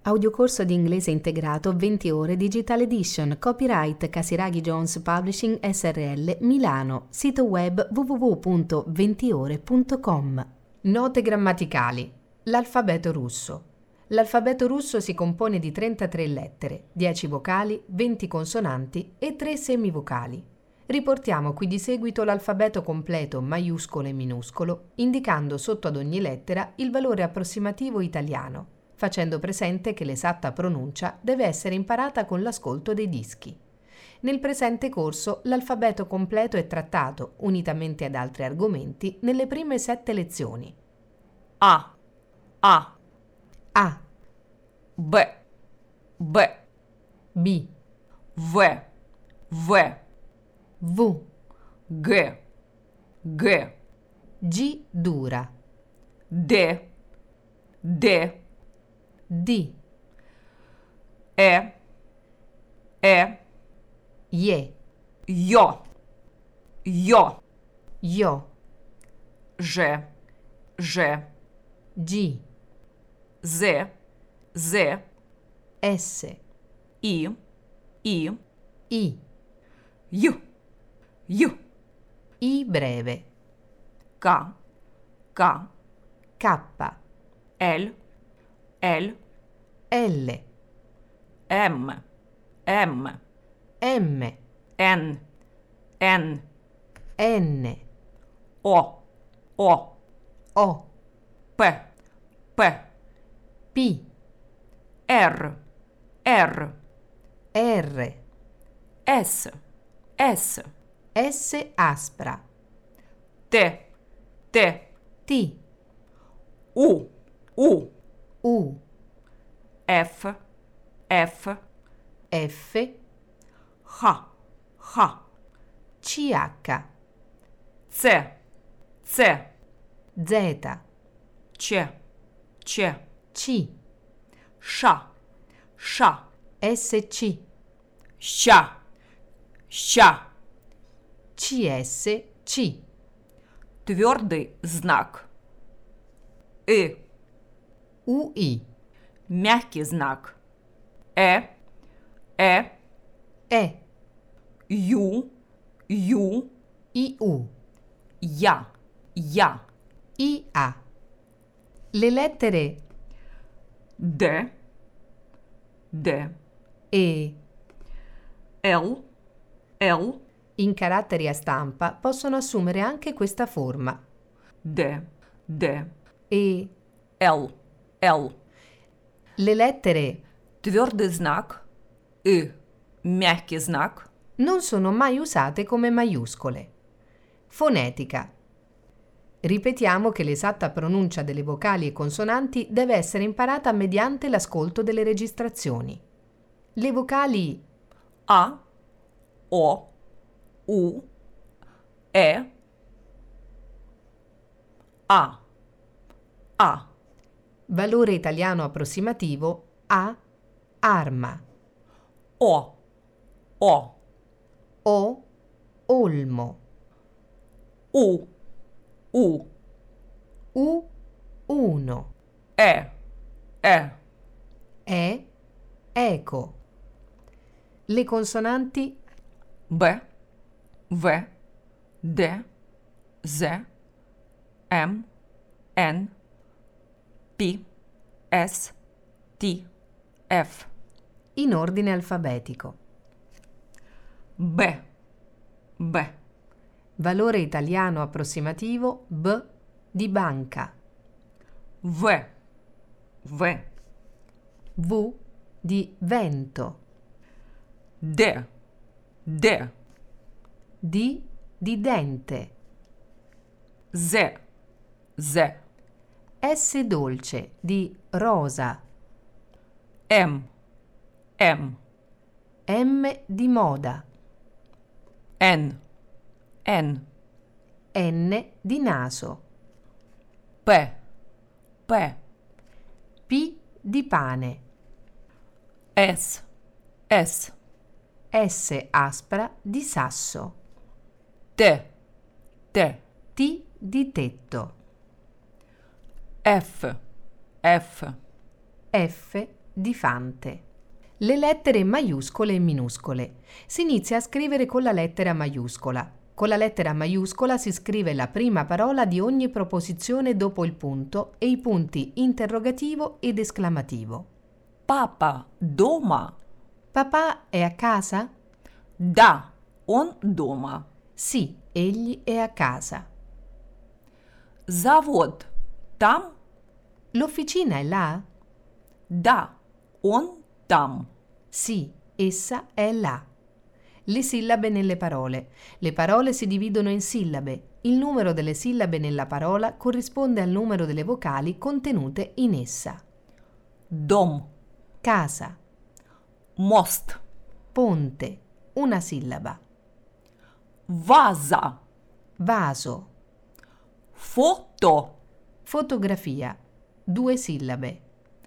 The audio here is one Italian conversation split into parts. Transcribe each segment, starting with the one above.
Audiocorso di inglese integrato 20 ore Digital Edition, copyright Casiraghi Jones Publishing Srl, Milano, sito web www.20ore.com. Note grammaticali. L'alfabeto russo. L'alfabeto russo si compone di 33 lettere, 10 vocali, 20 consonanti e 3 semivocali. Riportiamo qui di seguito l'alfabeto completo maiuscolo e minuscolo, indicando sotto ad ogni lettera il valore approssimativo italiano, facendo presente che l'esatta pronuncia deve essere imparata con l'ascolto dei dischi. Nel presente corso l'alfabeto completo è trattato, unitamente ad altri argomenti, nelle prime 7 lezioni. A, A, A, B, B, B, V, V, V, G, G, G dura, D, D, D, E, Ye, Ё, Ё, Yo, Ж, Ж, G, З, З, S, И, I, Ю, Ю, I breve, К, К, K, Л, Л, L, М, М, M, Н, Н, N, О, O, П, П, P, Р, Р, R, С, С, S aspra, Т, Т, T, У, U, Ф, Ф, F, Х, Х, CH, Ц, Ц, Z, Ч, Ч, C, Ш, Ш, SC, Ща, Ща. CS, C, Твердый знак. UI, Мягкий знак. E, Ю, IU, Я. IA. Le lettere Д, E Л, in caratteri a stampa possono assumere anche questa forma. Д, E Л. le lettere Твердый знак. Мягкий знак. non sono mai usate come maiuscole. Fonetica. Ripetiamo che l'esatta pronuncia delle vocali e consonanti deve essere imparata mediante l'ascolto delle registrazioni. Le vocali А, О, У, А. valore italiano approssimativo A, arma, О, O, olmo, У, U, uno, E, E, eco. Le consonanti Б, В, Д, З, М, Н, П, С, Т, Ф. in ordine alfabetico. Б, Valore italiano approssimativo B di banca, В, V di vento, Д, D di dente, З, S dolce di rosa, М, M di moda, Н, N di naso, П, P di pane, С, S aspra di sasso, Т, T di tetto, F, F di Fante. Le lettere maiuscole e minuscole. Si inizia a scrivere con la lettera maiuscola. Con la lettera maiuscola si scrive la prima parola di ogni proposizione dopo il punto e i punti interrogativo ed esclamativo. Папа дома? Papà è a casa? Да, он дома. Sì, egli è a casa. Завод там? L'officina è là? Да, он там. Sì, essa è là. Le sillabe nelle parole. Le parole si dividono in sillabe. Il numero delle sillabe nella parola corrisponde al numero delle vocali contenute in essa. Дом. Casa, Мост. ponte, una sillaba. Ваза. Vaso, Фото. fotografia, due sillabe.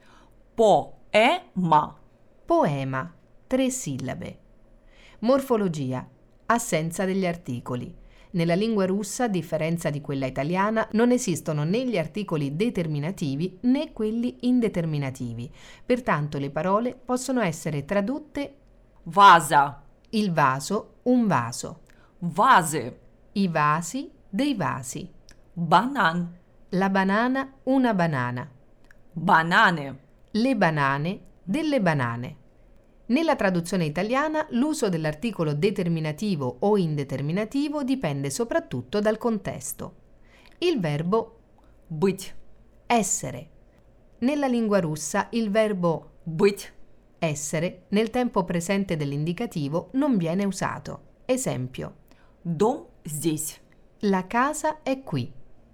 Поэма. Poema, tre sillabe. Morfologia, assenza degli articoli. Nella lingua russa, a differenza di quella italiana, non esistono né gli articoli determinativi né quelli indeterminativi. Pertanto le parole possono essere tradotte Ваза. il vaso, un vaso, Вазы. i vasi, dei vasi, Банан. la banana, una banana, Бананы. le banane, delle banane. Nella traduzione italiana l'uso dell'articolo determinativo o indeterminativo dipende soprattutto dal contesto. Il verbo Быть. essere. Nella lingua russa il verbo Быть. essere nel tempo presente dell'indicativo non viene usato. Esempio: Дом здесь. la casa è qui.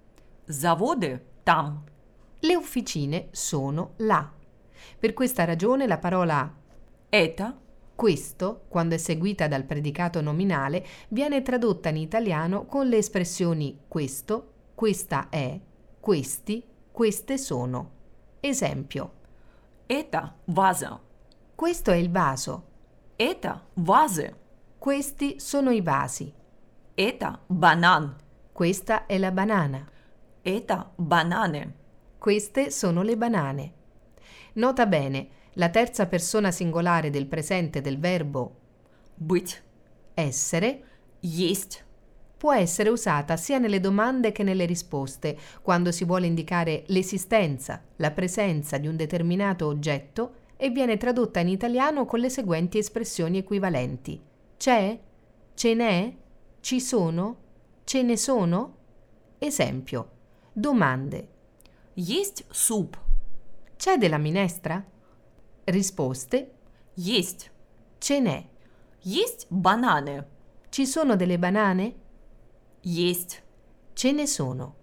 Заводы там. Le officine sono là. Per questa ragione la parola Это. questo, quando è seguita dal predicato nominale, viene tradotta in italiano con le espressioni questo, questa è, questi, queste sono. Esempio: Это ваза. questo è il vaso, Это вазы. questi sono i vasi, Это банан. questa è la banana, Это бананы. queste sono le banane. Nota bene, la terza persona singolare del presente del verbo Быть. essere Есть. può essere usata sia nelle domande che nelle risposte, quando si vuole indicare l'esistenza, la presenza di un determinato oggetto e viene tradotta in italiano con le seguenti espressioni equivalenti: c'è, ce n'è, ci sono, ce ne sono. Esempio: domande: Есть суп? c'è della minestra? Risposte: Есть. ce n'è. Есть бананы? Ci sono delle banane? Есть. Ce ne sono.